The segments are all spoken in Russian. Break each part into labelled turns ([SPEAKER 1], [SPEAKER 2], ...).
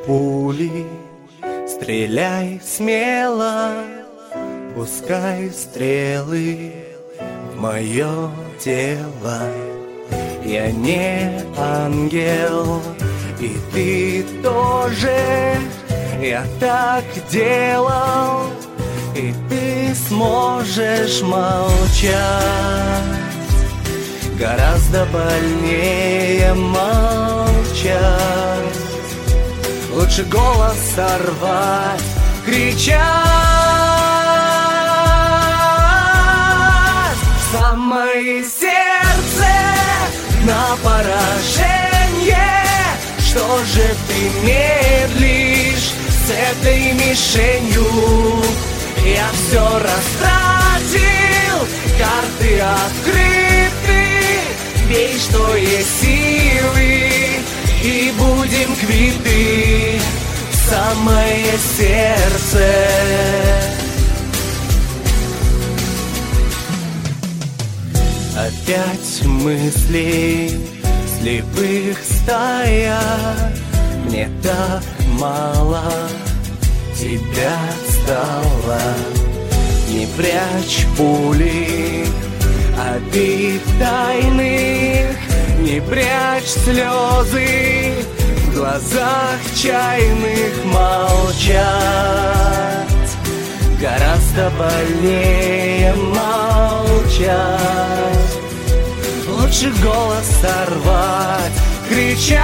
[SPEAKER 1] пули, стреляй смело, пускай стрелы в мое тело. Я не ангел, и ты тоже. Я так делал, и ты сможешь молчать. Гораздо больнее молчать. Лучше голос сорвать, кричать. Самое сердце на поражение. Что же ты медлишь с этой мишенью? Я все растратил, карты открыты. Бей, что есть силы, и будем квиты. Самое сердце. Опять мысли слепых стая. Мне так мало тебя стало. Не прячь пули обид тайных, не прячь слезы в глазах чайных. Молчать гораздо больнее молчать. Лучше голос сорвать, кричать.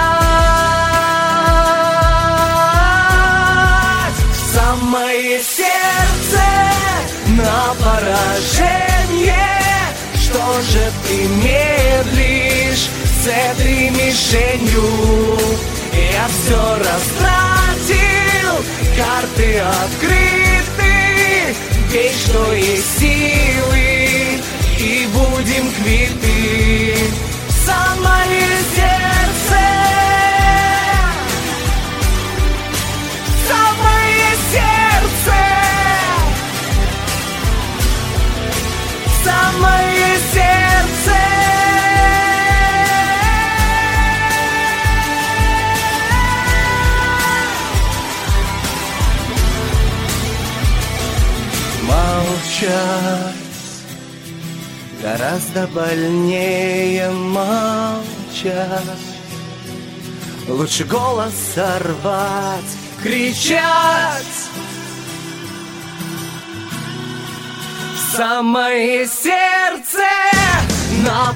[SPEAKER 1] Самое сердце на поражение. Что же ты медлишь с этой мишенью? Я все растратил, карты открыты. Бей, что есть силы, и будем квиты. Самое сердце. Самое сердце. Самое сердце. Молчать гораздо больнее молчать. Лучше голос сорвать, кричать. Самое сердце на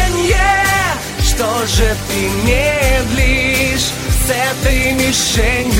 [SPEAKER 1] поражение. Что же ты медлишь с этой мишенью?